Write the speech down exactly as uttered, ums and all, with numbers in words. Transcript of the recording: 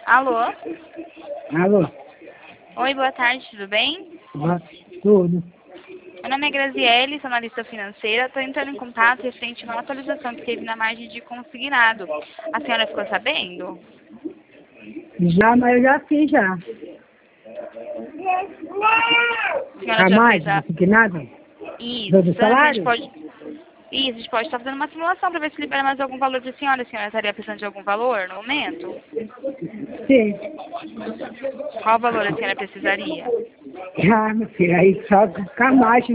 Alô? Alô? Oi, boa tarde, tudo bem? Boa- Tudo. Meu nome é Graziele, sou analista financeira. Estou entrando em contato referente a uma atualização que teve na margem de consignado. A senhora ficou sabendo? Já, mas eu já fiz já. A senhora A já mais, fez a... não fiquei nada? Isso, Do do a salário? gente pode... Isso, a gente pode estar fazendo uma simulação para ver se libera mais algum valor para a senhora. A senhora estaria precisando de algum valor no momento? Sim. Qual valor a senhora precisaria? Já, meu filho, aí só com a mais